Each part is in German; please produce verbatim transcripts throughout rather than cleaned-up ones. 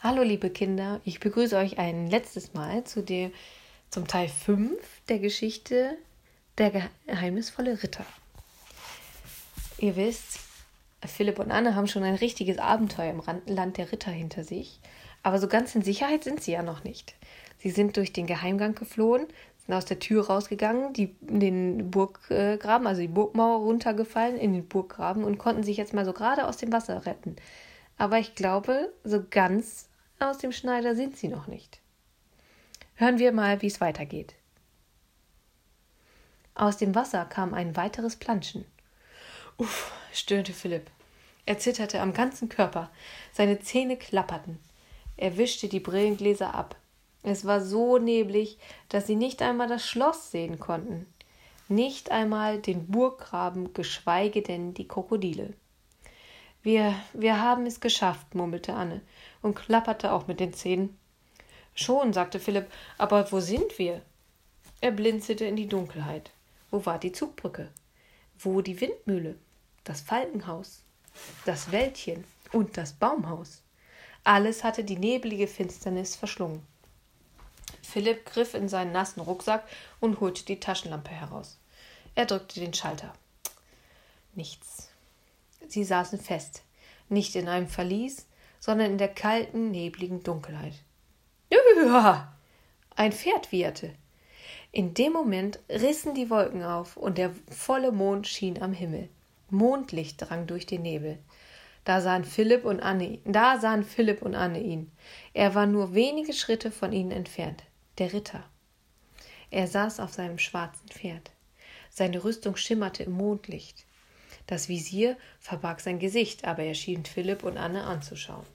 Hallo liebe Kinder, ich begrüße euch ein letztes Mal zu dem, zum Teil fünf der Geschichte Der geheimnisvolle Ritter. Ihr wisst, Philipp und Anne haben schon ein richtiges Abenteuer im Land der Ritter hinter sich, aber so ganz in Sicherheit sind sie ja noch nicht. Sie sind durch den Geheimgang geflohen, sind aus der Tür rausgegangen, die, den Burggraben, also die Burgmauer runtergefallen in den Burggraben und konnten sich jetzt mal so gerade aus dem Wasser retten. Aber ich glaube, so ganz aus dem Schneider sind sie noch nicht. Hören wir mal, wie es weitergeht. Aus dem Wasser kam ein weiteres Planschen. Uff, stöhnte Philipp. Er zitterte am ganzen Körper. Seine Zähne klapperten. Er wischte die Brillengläser ab. Es war so neblig, dass sie nicht einmal das Schloss sehen konnten. Nicht einmal den Burggraben, geschweige denn die Krokodile. Wir, wir haben es geschafft, murmelte Anne und klapperte auch mit den Zähnen. Schon, sagte Philipp, aber wo sind wir? Er blinzelte in die Dunkelheit. Wo war die Zugbrücke? Wo die Windmühle? Das Falkenhaus? Das Wäldchen und das Baumhaus? Alles hatte die nebelige Finsternis verschlungen. Philipp griff in seinen nassen Rucksack und holte die Taschenlampe heraus. Er drückte den Schalter. Nichts. Sie saßen fest, nicht in einem Verlies, sondern in der kalten, nebligen Dunkelheit. Ja! Ein Pferd wieherte. In dem Moment rissen die Wolken auf und der volle Mond schien am Himmel. Mondlicht drang durch den Nebel. Da sahen Philipp und Anne, da sahen Philipp und Anne ihn. Er war nur wenige Schritte von ihnen entfernt, der Ritter. Er saß auf seinem schwarzen Pferd. Seine Rüstung schimmerte im Mondlicht. Das Visier verbarg sein Gesicht, aber er schien Philipp und Anne anzuschauen.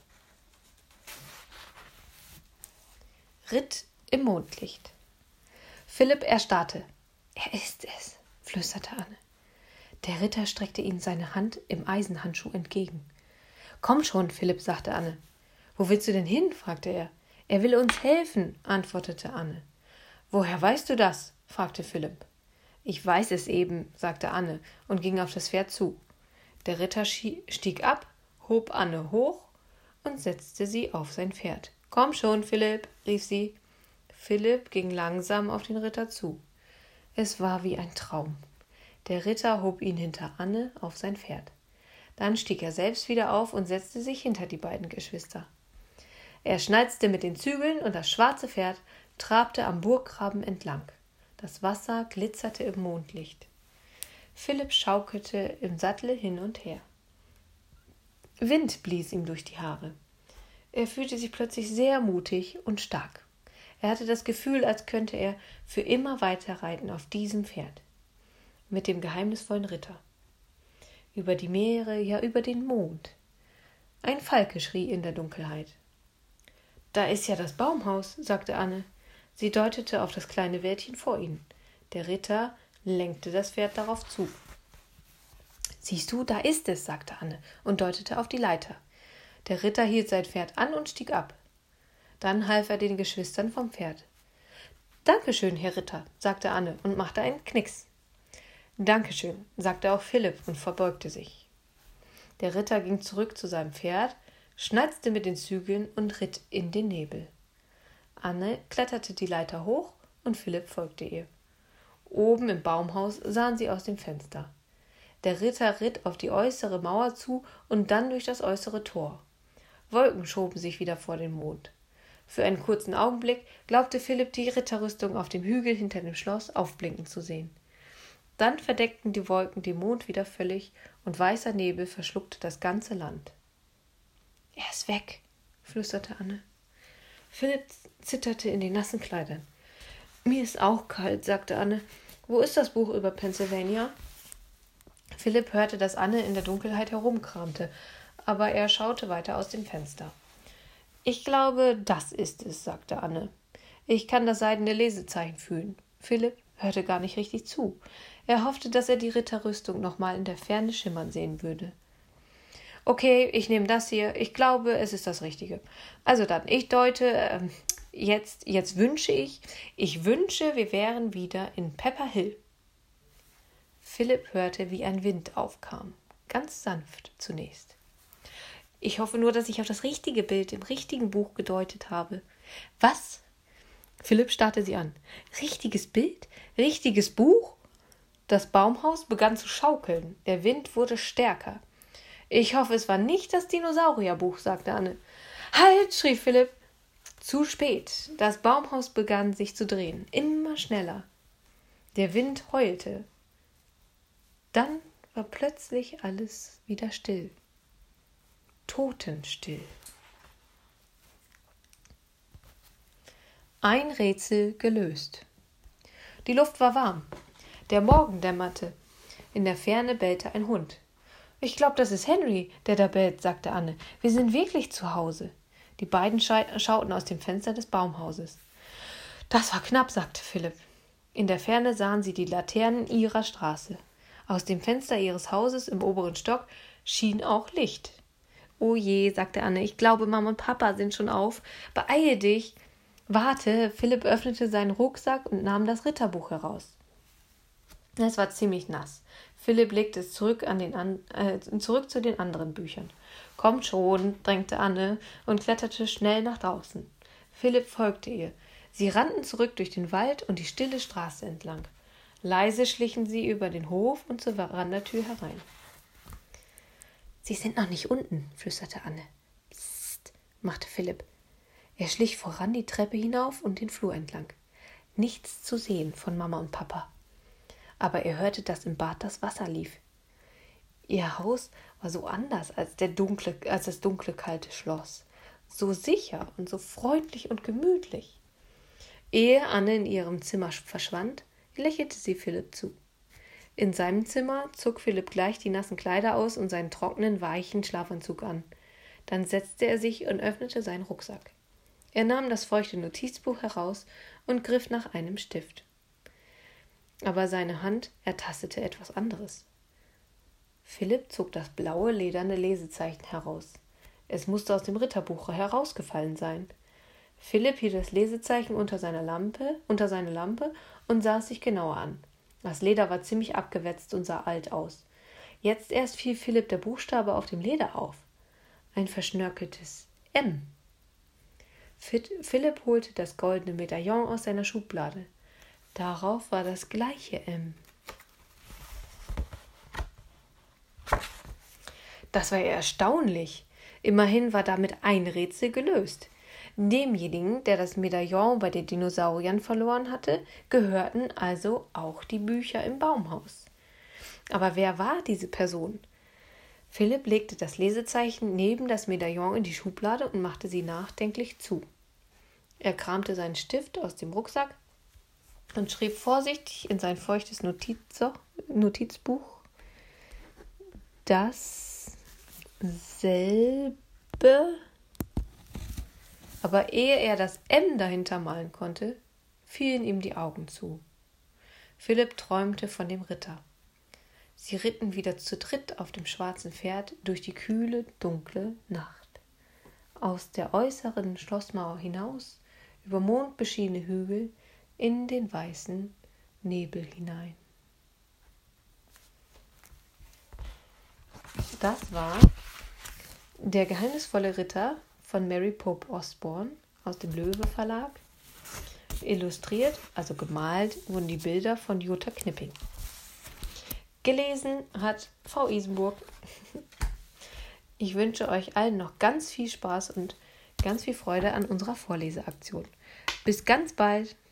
Ritt im Mondlicht. Philipp erstarrte. Er ist es, flüsterte Anne. Der Ritter streckte ihm seine Hand im Eisenhandschuh entgegen. Komm schon, Philipp, sagte Anne. Wo willst du denn hin? fragte er. Er will uns helfen, antwortete Anne. Woher weißt du das? fragte Philipp. Ich weiß es eben, sagte Anne und ging auf das Pferd zu. Der Ritter stieg ab, hob Anne hoch und setzte sie auf sein Pferd. Komm schon, Philipp, rief sie. Philipp ging langsam auf den Ritter zu. Es war wie ein Traum. Der Ritter hob ihn hinter Anne auf sein Pferd. Dann stieg er selbst wieder auf und setzte sich hinter die beiden Geschwister. Er schnalzte mit den Zügeln und das schwarze Pferd trabte am Burggraben entlang. Das Wasser glitzerte im Mondlicht. Philipp schaukelte im Sattel hin und her. Wind blies ihm durch die Haare. Er fühlte sich plötzlich sehr mutig und stark. Er hatte das Gefühl, als könnte er für immer weiter reiten auf diesem Pferd. Mit dem geheimnisvollen Ritter. Über die Meere, ja über den Mond. Ein Falke schrie in der Dunkelheit. Da ist ja das Baumhaus, sagte Anne. Sie deutete auf das kleine Wäldchen vor ihnen. Der Ritter lenkte das Pferd darauf zu. Siehst du, da ist es, sagte Anne und deutete auf die Leiter. Der Ritter hielt sein Pferd an und stieg ab. Dann half er den Geschwistern vom Pferd. Dankeschön, Herr Ritter, sagte Anne und machte einen Knicks. Dankeschön, sagte auch Philipp und verbeugte sich. Der Ritter ging zurück zu seinem Pferd, schnalzte mit den Zügeln und ritt in den Nebel. Anne kletterte die Leiter hoch und Philipp folgte ihr. Oben im Baumhaus sahen sie aus dem Fenster. Der Ritter ritt auf die äußere Mauer zu und dann durch das äußere Tor. Wolken schoben sich wieder vor den Mond. Für einen kurzen Augenblick glaubte Philipp, die Ritterrüstung auf dem Hügel hinter dem Schloss aufblinken zu sehen. Dann verdeckten die Wolken den Mond wieder völlig und weißer Nebel verschluckte das ganze Land. Er ist weg, flüsterte Anne. Philipp zitterte in den nassen Kleidern. Mir ist auch kalt, sagte Anne. Wo ist das Buch über Pennsylvania? Philipp hörte, dass Anne in der Dunkelheit herumkramte, aber er schaute weiter aus dem Fenster. Ich glaube, das ist es, sagte Anne. Ich kann das seidene Lesezeichen fühlen. Philipp hörte gar nicht richtig zu. Er hoffte, dass er die Ritterrüstung noch mal in der Ferne schimmern sehen würde. Okay, ich nehme das hier. Ich glaube, es ist das Richtige. Also dann, ich deute, äh, jetzt, jetzt wünsche ich, ich wünsche, wir wären wieder in Pepper Hill. Philipp hörte, wie ein Wind aufkam, ganz sanft zunächst. Ich hoffe nur, dass ich auf das richtige Bild im richtigen Buch gedeutet habe. Was? Philipp starrte sie an. Richtiges Bild? Richtiges Buch? Das Baumhaus begann zu schaukeln. Der Wind wurde stärker. Ich hoffe, es war nicht das Dinosaurierbuch, sagte Anne. Halt, schrie Philipp. Zu spät. Das Baumhaus begann sich zu drehen, immer schneller. Der Wind heulte. Dann war plötzlich alles wieder still. Totenstill. Ein Rätsel gelöst. Die Luft war warm. Der Morgen dämmerte. In der Ferne bellte ein Hund. Ich glaube, das ist Henry, der da bellt, sagte Anne. Wir sind wirklich zu Hause. Die beiden scha- schauten aus dem Fenster des Baumhauses. Das war knapp, sagte Philipp. In der Ferne sahen sie die Laternen ihrer Straße. Aus dem Fenster ihres Hauses im oberen Stock schien auch Licht. Oh je, sagte Anne, ich glaube, Mama und Papa sind schon auf. Beeile dich. Warte, Philipp öffnete seinen Rucksack und nahm das Ritterbuch heraus. Es war ziemlich nass. Philipp legte es zurück, an den an, äh, zurück zu den anderen Büchern. Kommt schon, drängte Anne und kletterte schnell nach draußen. Philipp folgte ihr. Sie rannten zurück durch den Wald und die stille Straße entlang. Leise schlichen sie über den Hof und zur Verandatür herein. »Sie sind noch nicht unten«, flüsterte Anne. »Psst«, machte Philipp. Er schlich voran die Treppe hinauf und den Flur entlang. Nichts zu sehen von Mama und Papa. Aber er hörte, dass im Bad das Wasser lief. Ihr Haus war so anders als, der dunkle, als das dunkle, kalte Schloss. So sicher und so freundlich und gemütlich. Ehe Anne in ihrem Zimmer verschwand, lächelte sie Philipp zu. In seinem Zimmer zog Philipp gleich die nassen Kleider aus und seinen trockenen, weichen Schlafanzug an. Dann setzte er sich und öffnete seinen Rucksack. Er nahm das feuchte Notizbuch heraus und griff nach einem Stift. Aber seine Hand ertastete etwas anderes. Philipp zog das blaue, lederne Lesezeichen heraus. Es musste aus dem Ritterbuch herausgefallen sein. Philipp hielt das Lesezeichen unter seiner Lampe, unter seine Lampe und sah es sich genauer an. Das Leder war ziemlich abgewetzt und sah alt aus. Jetzt erst fiel Philipp der Buchstabe auf dem Leder auf. Ein verschnörkeltes M. Philipp holte das goldene Medaillon aus seiner Schublade. Darauf war das gleiche M. Das war ja erstaunlich. Immerhin war damit ein Rätsel gelöst. Demjenigen, der das Medaillon bei den Dinosauriern verloren hatte, gehörten also auch die Bücher im Baumhaus. Aber wer war diese Person? Philipp legte das Lesezeichen neben das Medaillon in die Schublade und machte sie nachdenklich zu. Er kramte seinen Stift aus dem Rucksack und schrieb vorsichtig in sein feuchtes Notizo- Notizbuch dasselbe. Aber ehe er das M dahinter malen konnte, fielen ihm die Augen zu. Philipp träumte von dem Ritter. Sie ritten wieder zu dritt auf dem schwarzen Pferd durch die kühle, dunkle Nacht. Aus der äußeren Schlossmauer hinaus, über mondbeschienene Hügel, in den weißen Nebel hinein. Das war Der geheimnisvolle Ritter von Mary Pope Osborne aus dem Löwe Verlag. Illustriert, also gemalt, wurden die Bilder von Jutta Knipping. Gelesen hat Frau Isenburg. Ich wünsche euch allen noch ganz viel Spaß und ganz viel Freude an unserer Vorleseaktion. Bis ganz bald!